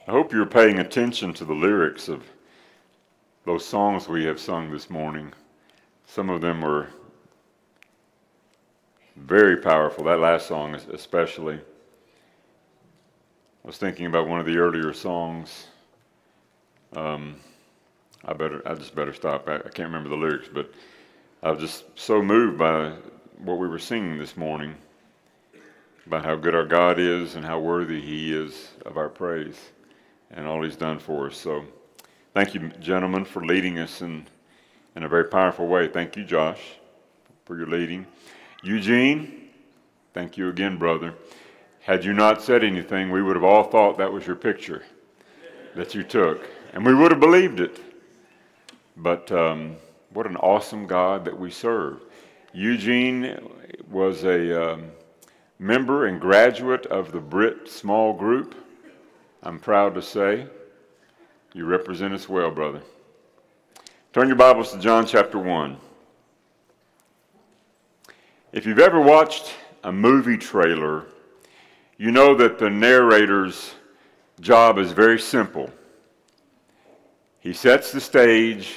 I hope you're paying attention to the lyrics of those songs we have sung this morning. Some of them were very powerful, that last song especially. I was thinking about one of the earlier songs. I just better stop. I can't remember the lyrics, but I was just so moved by what we were singing this morning, about how good our God is and how worthy He is of our praise and all He's done for us. So thank you, gentlemen, for leading us in a very powerful way. Thank you, Josh, for your leading. Eugene, thank you again, brother. Had you not said anything, we would have all thought that was your picture that you took, and we would have believed it. But what an awesome God that we serve. Eugene was a member and graduate of the Brit Small Group. I'm proud to say you represent us well, brother. Turn your Bibles to John chapter 1. If you've ever watched a movie trailer, you know that the narrator's job is very simple. He sets the stage,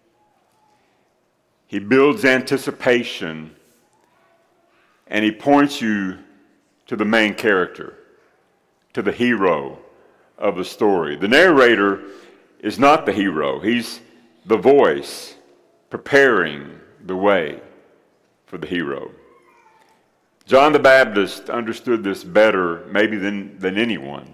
he builds anticipation, and he points you to the main character, to the hero of the story. The narrator is not the hero. He's the voice preparing the way for the hero. John the Baptist understood this better maybe than anyone.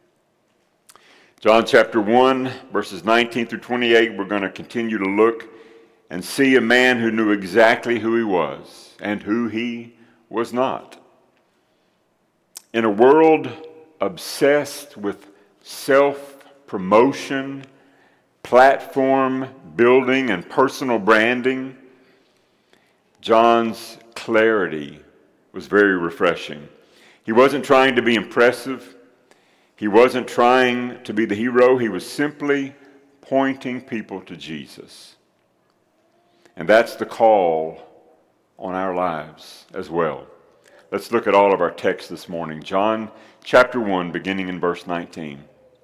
John chapter 1, verses 19 through 28, we're going to continue to look and see a man who knew exactly who he was and who he was not. In a world obsessed with self-promotion, platform building, and personal branding, John's clarity was very refreshing. He wasn't trying to be impressive. He wasn't trying to be the hero. He was simply pointing people to Jesus. And that's the call on our lives as well. Let's look at all of our texts this morning. John chapter 1, beginning in verse 19.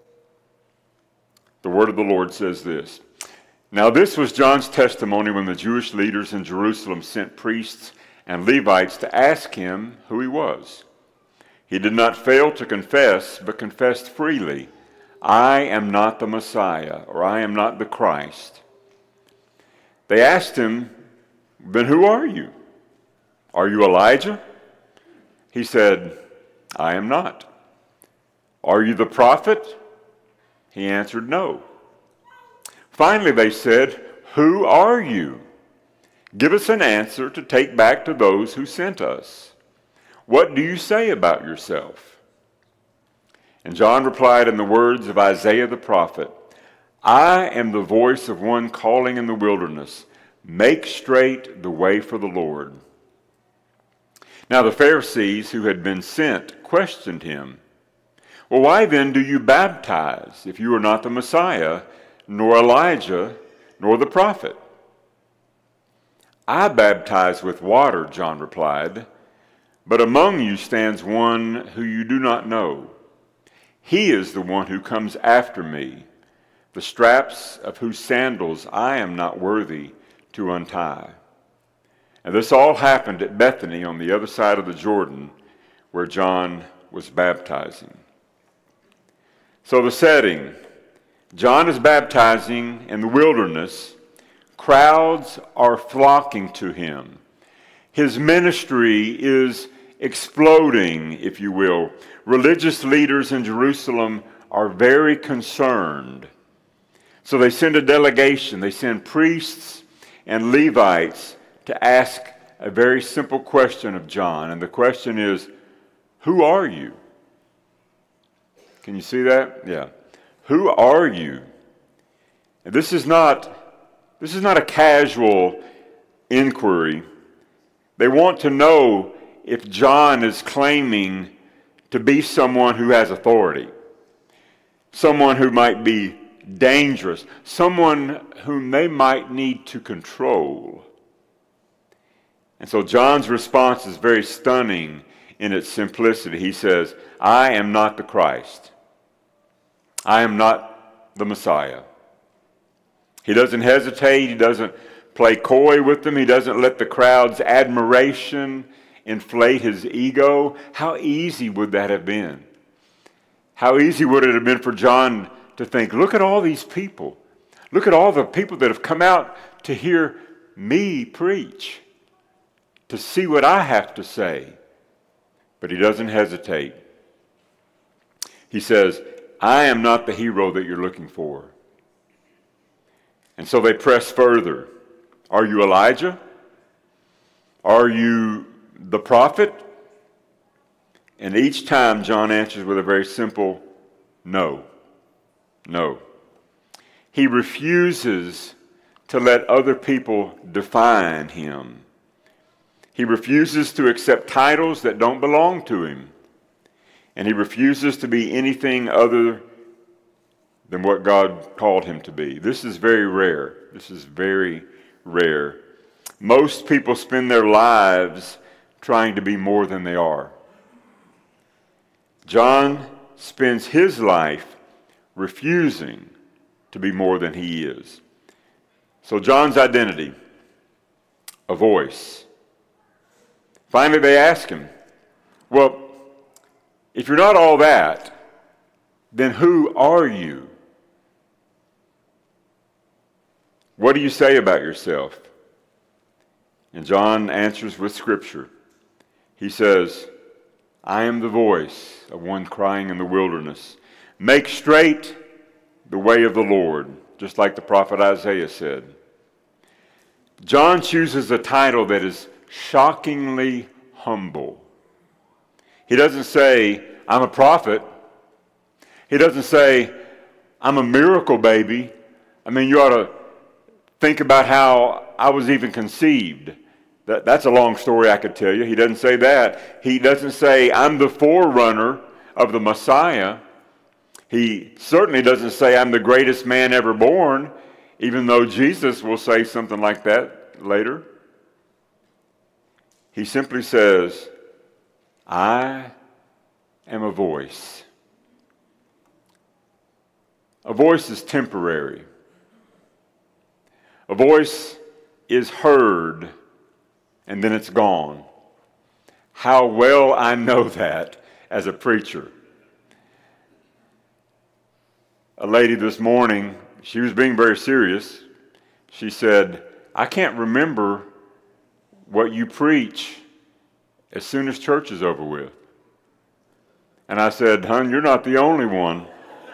The word of the Lord says this: Now this was John's testimony when the Jewish leaders in Jerusalem sent priests and Levites to ask him who he was. He did not fail to confess, but confessed freely, I am not the Messiah, or I am not the Christ. They asked him, Then who are you? Are you Elijah? He said, I am not. Are you the prophet? He answered, No. Finally they said, Who are you? Give us an answer to take back to those who sent us. What do you say about yourself? And John replied in the words of Isaiah the prophet, I am the voice of one calling in the wilderness, make straight the way for the Lord. Now the Pharisees who had been sent questioned him, Well, why then do you baptize if you are not the Messiah, nor Elijah, nor the prophet? I baptize with water, John replied, but among you stands one who you do not know. He is the one who comes after me, the straps of whose sandals I am not worthy to untie. And this all happened at Bethany on the other side of the Jordan, where John was baptizing. So the setting, John is baptizing in the wilderness. Crowds are flocking to him. His ministry is exploding, if you will. Religious leaders in Jerusalem are very concerned. So they send a delegation. They send priests and Levites to ask a very simple question of John. And the question is, who are you? Can you see that? Yeah. Who are you? And this is not a casual inquiry. They want to know if John is claiming to be someone who has authority, someone who might be dangerous, someone whom they might need to control. And so John's response is very stunning in its simplicity. He says, I am not the Christ. I am not the Messiah. He doesn't hesitate. He doesn't play coy with them. He doesn't let the crowd's admiration inflate his ego. How easy would that have been? How easy would it have been for John to think, look at all these people. Look at all the people that have come out to hear me preach, to see what I have to say. But he doesn't hesitate. He says, I am not the hero that you're looking for. And so they press further. Are you Elijah? Are you the prophet? And each time John answers with a very simple no. No. He refuses to let other people define him. He refuses to accept titles that don't belong to him. And he refuses to be anything other than what God called him to be. This is very rare. This is very rare. Most people spend their lives trying to be more than they are. John spends his life refusing to be more than he is. So John's identity, a voice. Finally, they ask him, well, if you're not all that, then who are you? What do you say about yourself? And John answers with Scripture. He says, I am the voice of one crying in the wilderness. Make straight the way of the Lord, just like the prophet Isaiah said. John chooses a title that is shockingly humble. He doesn't say, I'm a prophet. He doesn't say, I'm a miracle baby. I mean, you ought to think about how I was even conceived. That's a long story I could tell you. He doesn't say that. He doesn't say, I'm the forerunner of the Messiah. He certainly doesn't say, I'm the greatest man ever born, even though Jesus will say something like that later. He simply says, I am a voice. A voice is temporary. A voice is heard, and then it's gone. How well I know that as a preacher. A lady this morning, she was being very serious. She said, I can't remember what you preach as soon as church is over with. And I said, hon, you're not the only one.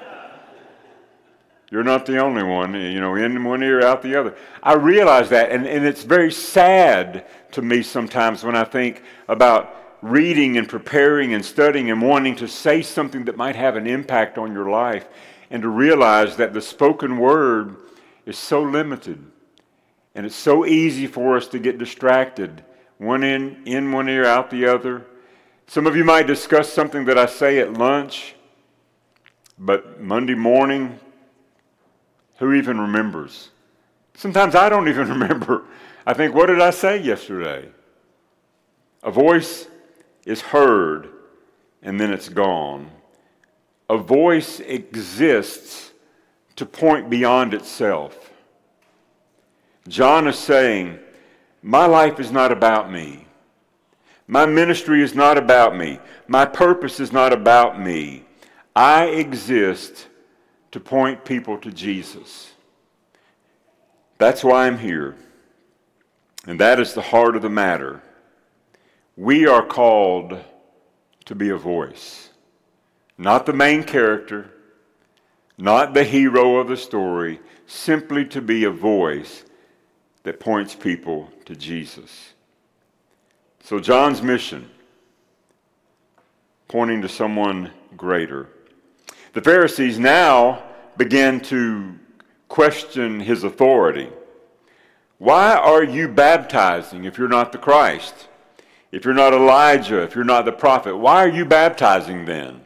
You're not the only one, in one ear, out the other. I realize that, and it's very sad to me sometimes when I think about reading and preparing and studying and wanting to say something that might have an impact on your life, and to realize that the spoken word is so limited, and it's so easy for us to get distracted, one in one ear, out the other. Some of you might discuss something that I say at lunch, but Monday morning, who even remembers? Sometimes I don't even remember. I think, what did I say yesterday? A voice is heard, and then it's gone. A voice exists to point beyond itself. John is saying, my life is not about me. My ministry is not about me. My purpose is not about me. I exist to point people to Jesus. That's why I'm here. And that is the heart of the matter. We are called to be a voice. Not the main character, not the hero of the story, simply to be a voice that points people to Jesus. So John's mission, pointing to someone greater. The Pharisees now began to question his authority. Why are you baptizing if you're not the Christ? If you're not Elijah, if you're not the prophet, why are you baptizing then?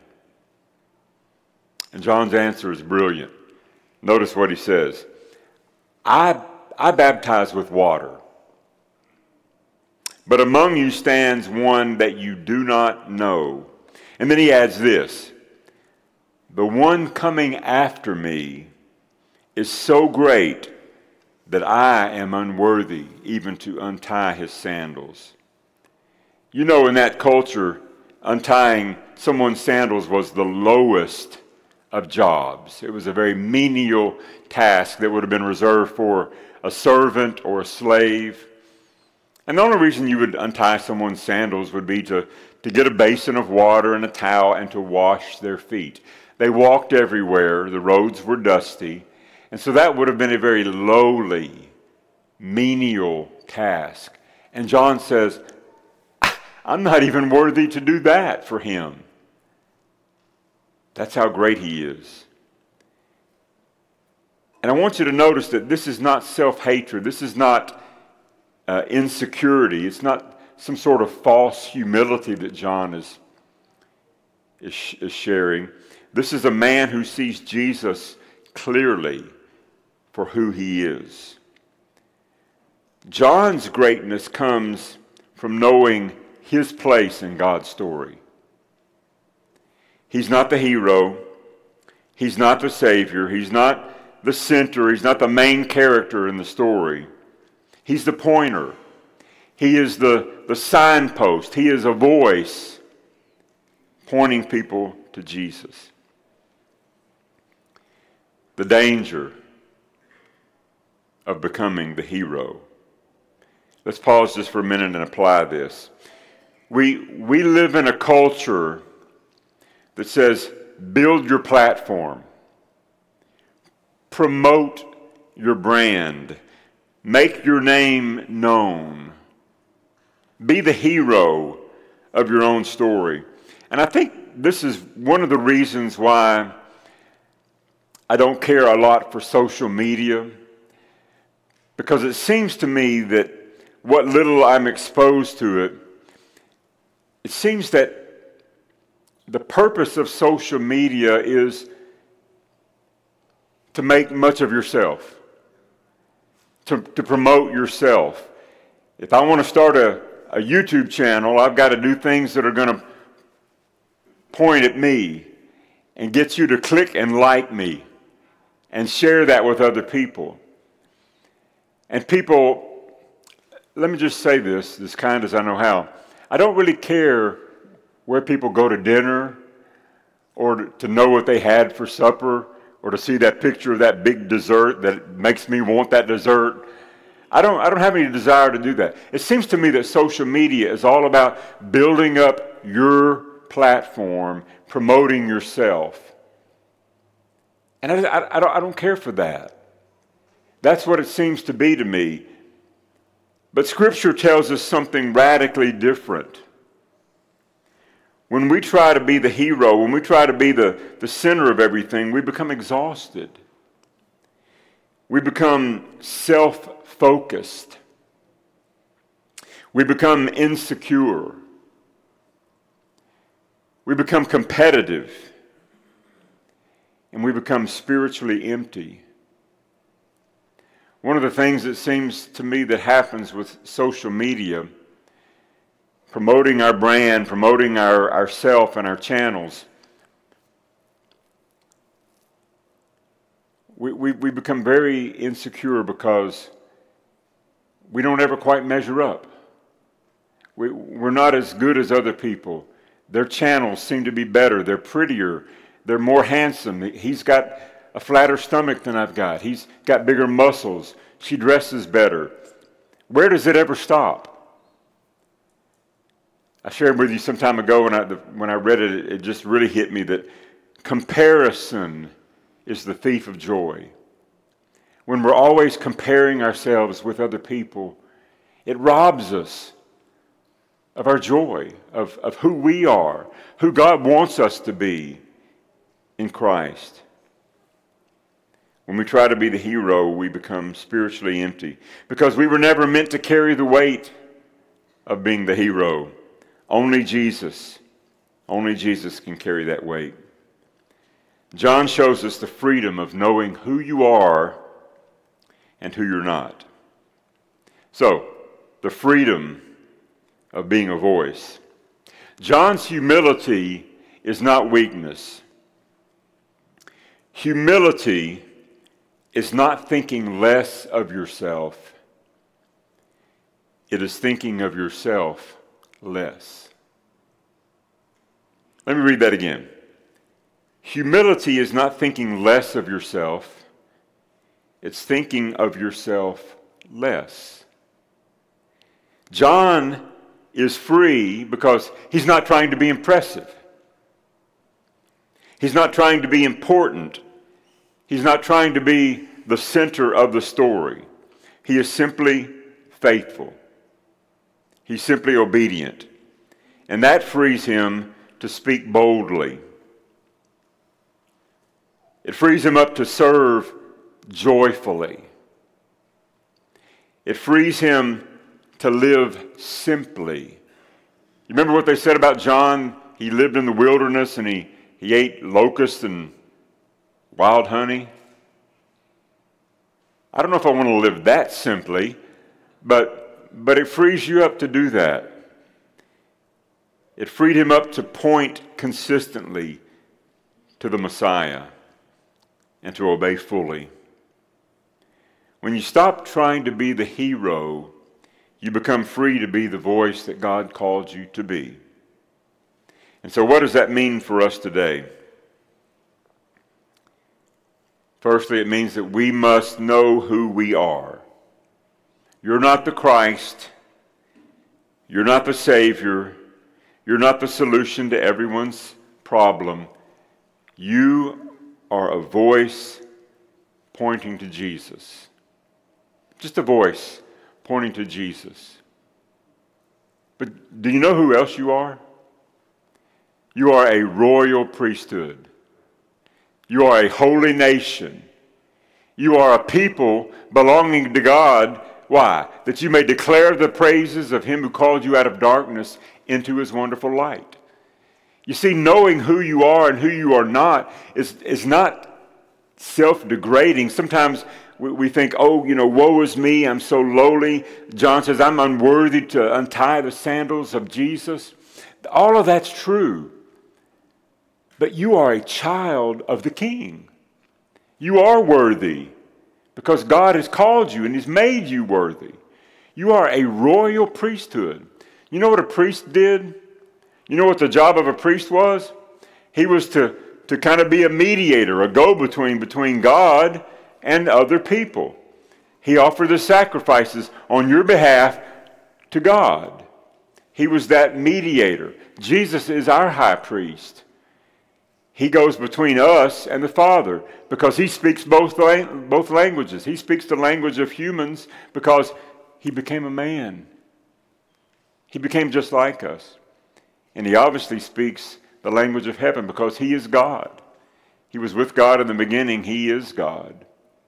And John's answer is brilliant. Notice what he says. I baptize with water, but among you stands one that you do not know. And then he adds this. The one coming after me is so great that I am unworthy even to untie his sandals. You know, in that culture, untying someone's sandals was the lowest of jobs. It was a very menial task that would have been reserved for a servant or a slave. And the only reason you would untie someone's sandals would be to get a basin of water and a towel and to wash their feet. They walked everywhere. The roads were dusty. And so that would have been a very lowly, menial task. And John says, I'm not even worthy to do that for him. That's how great he is. And I want you to notice that this is not self-hatred. This is not insecurity. It's not some sort of false humility that John is sharing. This is a man who sees Jesus clearly for who he is. John's greatness comes from knowing his place in God's story. He's not the hero. He's not the Savior. He's not the center. He's not the main character in the story. He's the pointer. He is the signpost. He is a voice pointing people to Jesus. The danger of becoming the hero. Let's pause just for a minute and apply this. We live in a culture that says, build your platform, promote your brand, make your name known, be the hero of your own story. And I think this is one of the reasons why I don't care a lot for social media, because it seems to me that what little I'm exposed to it, it seems that the purpose of social media is to make much of yourself, to promote yourself. If I want to start a YouTube channel, I've got to do things that are going to point at me and get you to click and like me and share that with other people. And people, let me just say this, as kind as I know how. I don't really care where people go to dinner or to know what they had for supper or to see that picture of that big dessert that makes me want that dessert. I don't have any desire to do that. It seems to me that social media is all about building up your platform, promoting yourself. And I don't care for that. That's what it seems to be to me. But Scripture tells us something radically different. When we try to be the hero, when we try to be the center of everything, we become exhausted. We become self-focused. We become insecure. We become competitive. And we become spiritually empty. One of the things that seems to me that happens with social media, promoting our brand, promoting ourself and our channels, we become very insecure because we don't ever quite measure up. We're not as good as other people. Their channels seem to be better. They're prettier. They're more handsome. He's got a flatter stomach than I've got. He's got bigger muscles. She dresses better. Where does it ever stop? I shared with you some time ago when I read it, it just really hit me that comparison is the thief of joy. When we're always comparing ourselves with other people, it robs us of our joy, of who we are, who God wants us to be in Christ. When we try to be the hero, we become spiritually empty because we were never meant to carry the weight of being the hero. Only Jesus can carry that weight. John shows us the freedom of knowing who you are and who you're not. So, the freedom of being a voice. John's humility is not weakness. Humility is not thinking less of yourself. It is thinking of yourself less. Let me read that again. Humility is not thinking less of yourself. It's thinking of yourself less. John is free because he's not trying to be impressive. He's not trying to be important. He's not trying to be the center of the story. He is simply faithful. He's simply obedient. And that frees him to speak boldly. It frees him up to serve joyfully. It frees him to live simply. You remember what they said about John? He lived in the wilderness and he ate locusts and wild honey. I don't know if I want to live that simply, but it frees you up to do that. It freed him up to point consistently to the Messiah and to obey fully. When you stop trying to be the hero, you become free to be the voice that God called you to be. And so what does that mean for us today? Firstly, it means that we must know who we are. You're not the Christ. You're not the Savior. You're not the solution to everyone's problem. You are a voice pointing to Jesus. Just a voice pointing to Jesus. But do you know who else you are? You are a royal priesthood. You are a holy nation. You are a people belonging to God. Why? That you may declare the praises of him who called you out of darkness into his wonderful light. You see, knowing who you are and who you are not is not self-degrading. Sometimes we think, oh, woe is me, I'm so lowly. John says, I'm unworthy to untie the sandals of Jesus. All of that's true. But you are a child of the King. You are worthy because God has called you and he's made you worthy. You are a royal priesthood. You know what a priest did? You know what the job of a priest was? He was to kind of be a mediator, a go-between between God and other people. He offered the sacrifices on your behalf to God. He was that mediator. Jesus is our high priest. He goes between us and the Father because he speaks both languages. He speaks the language of humans because he became a man. He became just like us. And he obviously speaks the language of heaven because he is God. He was with God in the beginning. He is God.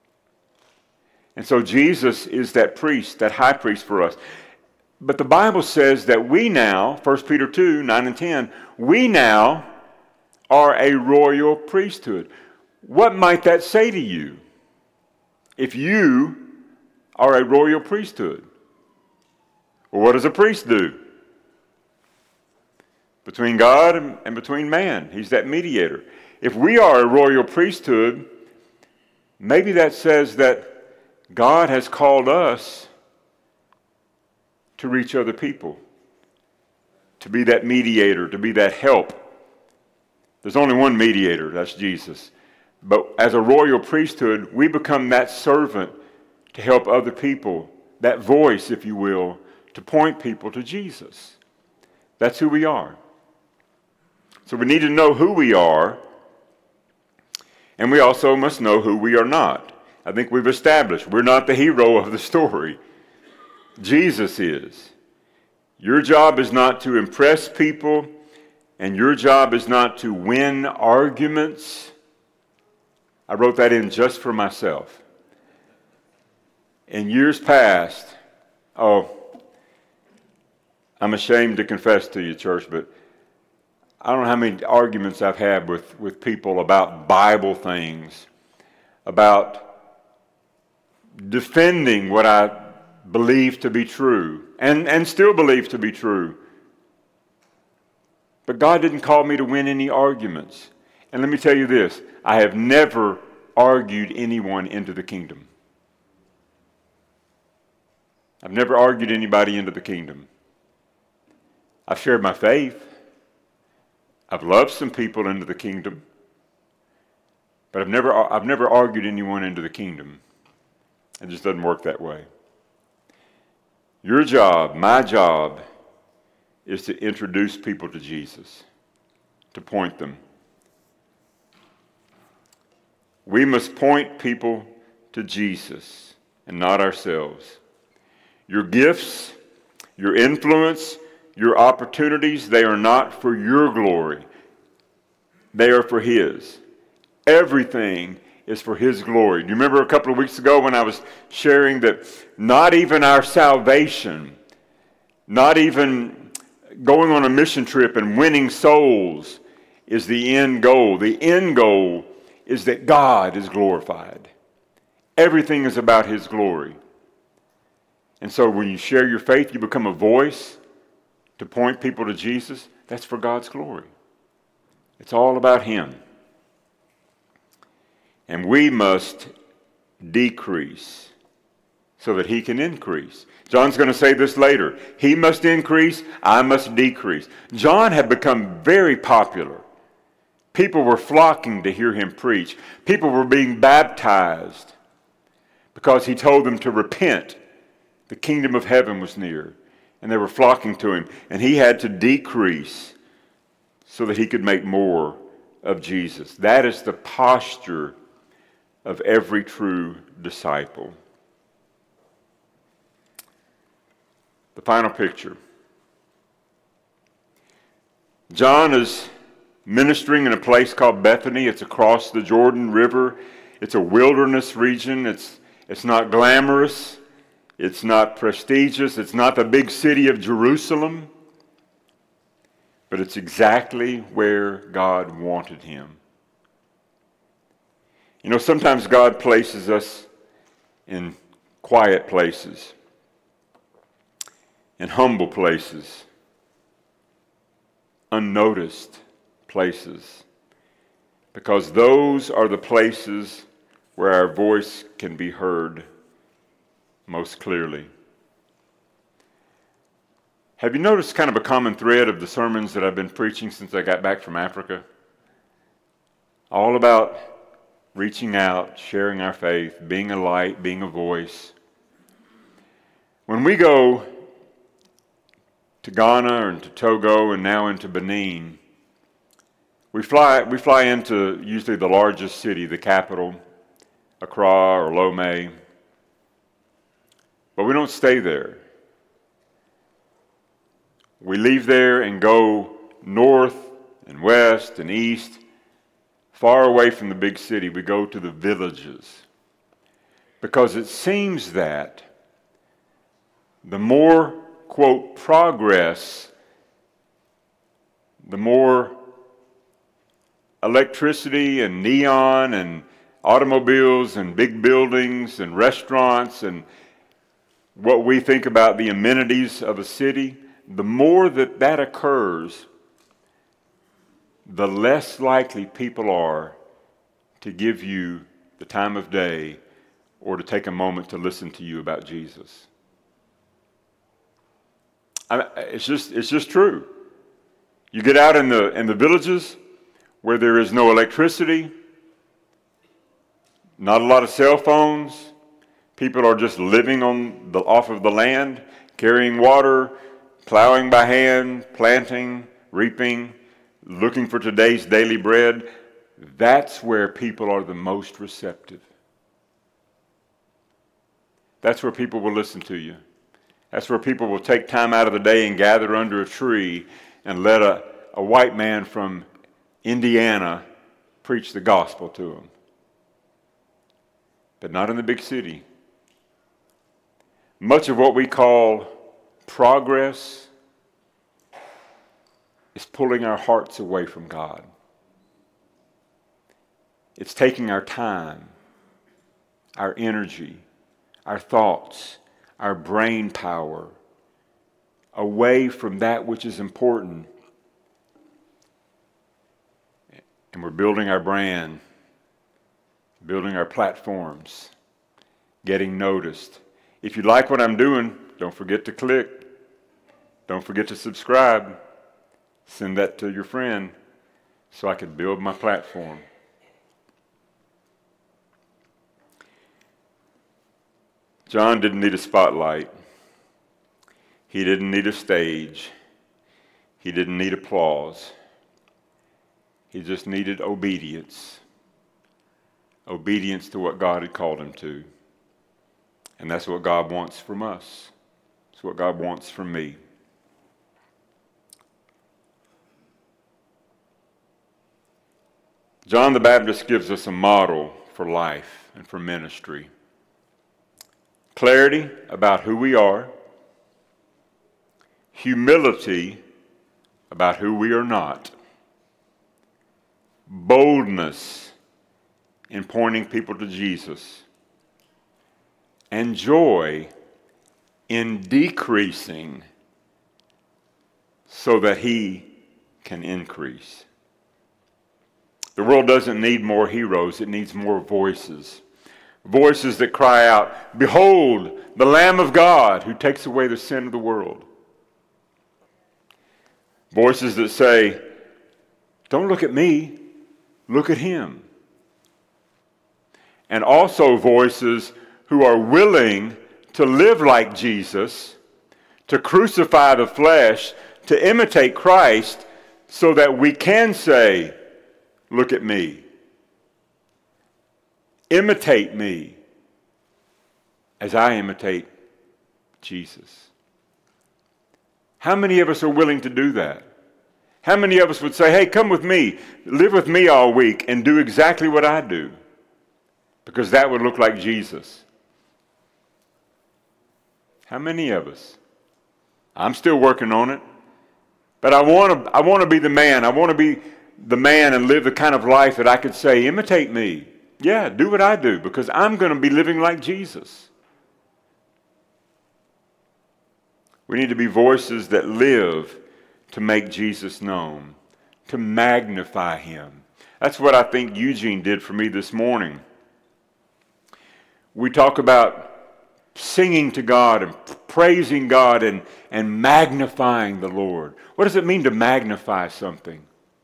And so Jesus is that priest, that high priest for us. But the Bible says that we now, 1 Peter 2, 9 and 10, we now are a royal priesthood. What might that say to you if you are a royal priesthood? Well, what does a priest do? Between God and between man. He's that mediator. If we are a royal priesthood, maybe that says that God has called us to reach other people, to be that mediator, to be that help. There's only one mediator, that's Jesus. But as a royal priesthood, we become that servant to help other people, that voice, if you will, to point people to Jesus. That's who we are. So we need to know who we are, and we also must know who we are not. I think we've established we're not the hero of the story. Jesus is. Your job is not to impress people, and your job is not to win arguments. I wrote that in just for myself. In years past, I'm ashamed to confess to you, church, but I don't know how many arguments I've had with people about Bible things, about defending what I believe to be true and still believe to be true. But God didn't call me to win any arguments. And let me tell you this, I have never argued anyone into the kingdom. I've never argued anybody into the kingdom. I've shared my faith. I've loved some people into the kingdom. But I've never argued anyone into the kingdom. It just doesn't work that way. Your job, my job, is to introduce people to Jesus, to point them. We must point people to Jesus and not ourselves. Your gifts, your influence, your opportunities, they are not for your glory. They are for His. Everything is for His glory. Do you remember a couple of weeks ago when I was sharing that not even our salvation, not even going on a mission trip and winning souls is the end goal. The end goal is that God is glorified. Everything is about His glory. And so when you share your faith, you become a voice to point people to Jesus. That's for God's glory. It's all about Him. And we must decrease so that He can increase. John's going to say this later. He must increase, I must decrease. John had become very popular. People were flocking to hear him preach. People were being baptized because he told them to repent. The kingdom of heaven was near, and they were flocking to him. And he had to decrease so that he could make more of Jesus. That is the posture of every true disciple. The final picture. John is ministering in a place called Bethany. It's across the Jordan River. It's a wilderness region. It's not glamorous. It's not prestigious. It's not the big city of Jerusalem. But it's exactly where God wanted him. You know, sometimes God places us in quiet places, in humble places, unnoticed places, because those are the places where our voice can be heard most clearly. Have you noticed kind of a common thread of the sermons that I've been preaching since I got back from Africa? All about reaching out, sharing our faith, being a light, being a voice. When we go to Ghana and to Togo and now into Benin, we fly into usually the largest city, the capital, Accra or Lomé. But we don't stay there. We leave there and go north and west and east, far away from the big city. We go to the villages. Because it seems that the more, quote, progress, the more electricity and neon and automobiles and big buildings and restaurants and what we think about the amenities of a city, the more that occurs, the less likely people are to give you the time of day or to take a moment to listen to you about Jesus. It's just true. You get out in the villages where there is no electricity, not a lot of cell phones. People are just living off of the land, carrying water, plowing by hand, planting, reaping, looking for today's daily bread. That's where people are the most receptive. That's where people will listen to you. That's where people will take time out of the day and gather under a tree and let a white man from Indiana preach the gospel to them. But not in the big city. Much of what we call progress is pulling our hearts away from God. It's taking our time, our energy, our thoughts, our brain power away from that which is important. And we're building our brand. building our platforms, getting noticed. If you like what I'm doing, don't forget to click. Don't forget to subscribe. Send that to your friend so I can build my platform. John didn't need a spotlight. He didn't need a stage. He didn't need applause. He just needed obedience. Obedience to what God had called him to. And that's what God wants from us. It's what God wants from me. John the Baptist gives us a model for life and for ministry. Clarity about who we are. Humility about who we are not. Boldness in pointing people to Jesus. And joy in decreasing so that he can increase. The world doesn't need more heroes, it needs more voices. Voices that cry out, "Behold, the Lamb of God who takes away the sin of the world." Voices that say, "Don't look at me, look at him." And also voices who are willing to live like Jesus, to crucify the flesh, to imitate Christ, so that we can say, "Look at me. Imitate me as I imitate Jesus." How many of us are willing to do that? How many of us would say, "Hey, come with me, live with me all week and do exactly what I do"? Because that would look like Jesus. How many of us? I'm still working on it. But I want to be the man. I want to be the man and live the kind of life that I could say, "Imitate me." Yeah, do what I do, because I'm going to be living like Jesus. We need to be voices that live to make Jesus known, to magnify him. That's what I think Eugene did for me this morning. We talk about singing to God and praising God and magnifying the Lord. What does it mean to magnify something?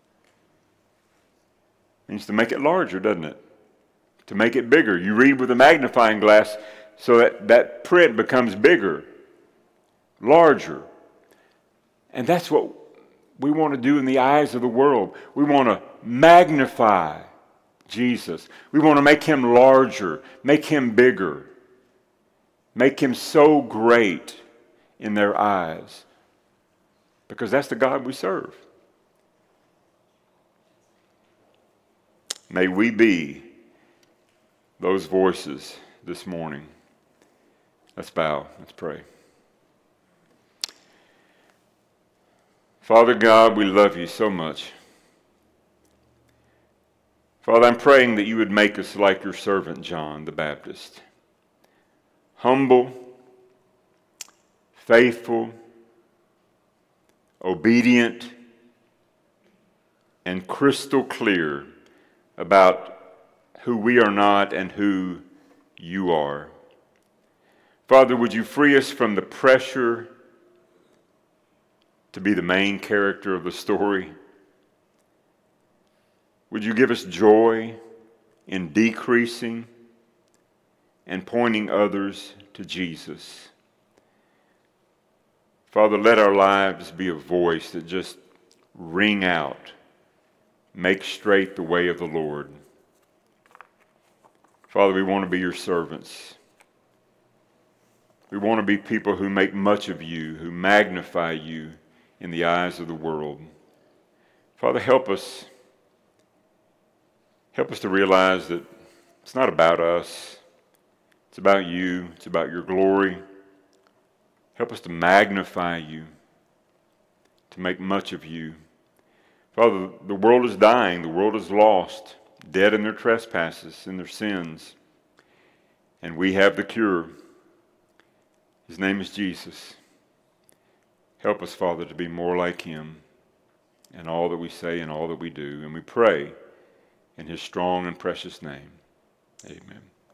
It means to make it larger, doesn't it? To make it bigger. You read with a magnifying glass so that print becomes bigger, larger. And that's what we want to do in the eyes of the world. We want to magnify Jesus. We want to make him larger, make him bigger, make him so great in their eyes, because that's the God we serve. May we be those voices this morning. Let's bow. Let's pray. Father God, we love you so much. Father, I'm praying that you would make us like your servant John the Baptist. Humble, faithful, obedient, and crystal clear about who we are not and who you are. Father, would you free us from the pressure to be the main character of the story? Would you give us joy in decreasing and pointing others to Jesus? Father, let our lives be a voice that just ring out, make straight the way of the Lord. Father, we want to be your servants. We want to be people who make much of you, who magnify you in the eyes of the world. Father, help us. Help us to realize that it's not about us. It's about you. It's about your glory. Help us to magnify you, to make much of you. Father, the world is dying. The world is lost, dead in their trespasses, in their sins. And we have the cure. His name is Jesus. Help us, Father, to be more like him in all that we say and all that we do. And we pray in his strong and precious name. Amen.